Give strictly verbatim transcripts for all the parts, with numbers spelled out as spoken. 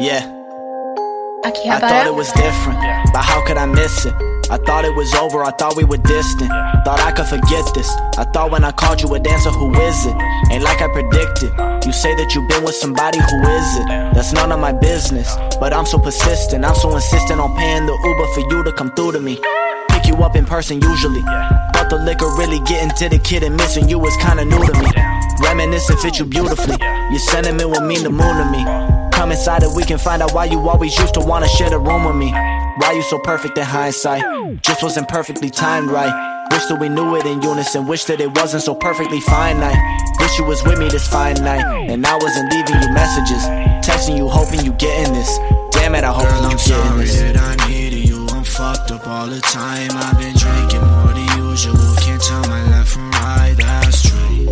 Yeah, Aquí I thought it was different, but how could I miss it? I thought it was over, I thought we were distant. Thought I could forget this. I thought when I called you would answer, who is it? Ain't like I predicted. You say that you've been with somebody, who is it? That's none of my business, but I'm so persistent. I'm so insistent on paying the Uber for you to come through to me. Pick you up in person usually, but the liquor really getting to the kid, and missing you was kinda new to me. Reminiscent fit you beautifully. Your sentiment will mean the moon to me. Come inside and we can find out why you always used to wanna share the room with me. Why you so perfect in hindsight? Just wasn't perfectly timed right. Wish that we knew it in unison. Wish that it wasn't so perfectly finite. Wish you was with me this fine night, and I wasn't leaving you messages, texting you hoping you getting this. Damn it, I hope Girl, you I'm getting sorry this. that I needed you. I'm fucked up all the time. I've been drinking more than usual. Can't tell my left from right. That's true.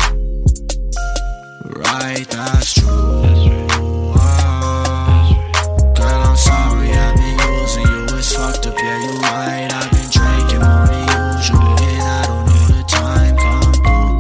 Right, that's true. Fucked up, yeah, you right. I've been drinking more than usual, and I don't know the time come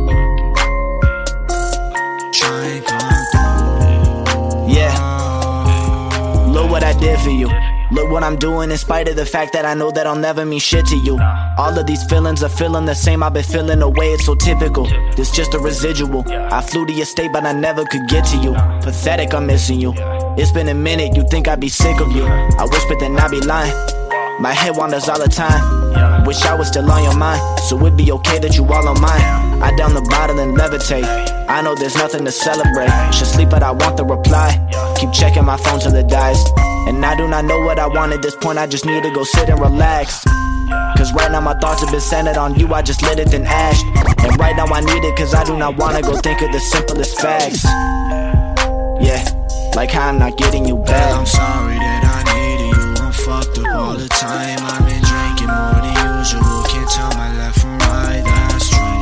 through. Try and come through. Yeah, look what I did for you. Look what I'm doing in spite of the fact that I know that I'll never mean shit to you. All of these feelings are feeling the same. I've been feeling the way it's so typical. This just a residual. I flew to your state, but I never could get to you. Pathetic, I'm missing you. It's been a minute, you think I'd be sick of you. I wish, but then I'd be lying. My head wanders all the time. Wish I was still on your mind, so it'd be okay that you all on mine. I down the bottle and levitate. I know there's nothing to celebrate. Should sleep, but I want the reply. Keep checking my phone till it dies, and I do not know what I want at this point. I just need to go sit and relax, cause right now my thoughts have been centered on you. I just lit it then ashed, and right now I need it, cause I do not wanna go think of the simplest facts. Yeah, like how I'm not getting you back. I'm sorry that I needed you. I'm fucked up all the time. I've been drinking more than usual. Can't tell my left from right. That's true.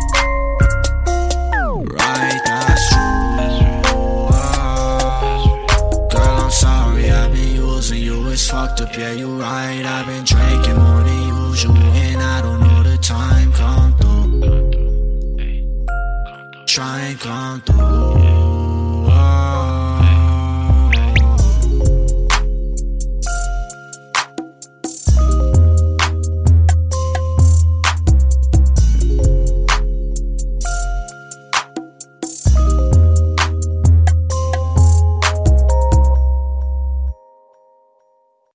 Right, that's true. Girl, I'm sorry I've been using you. It's fucked up, yeah, you right. I've been drinking more than usual, and I don't know the time come through. Try and come through.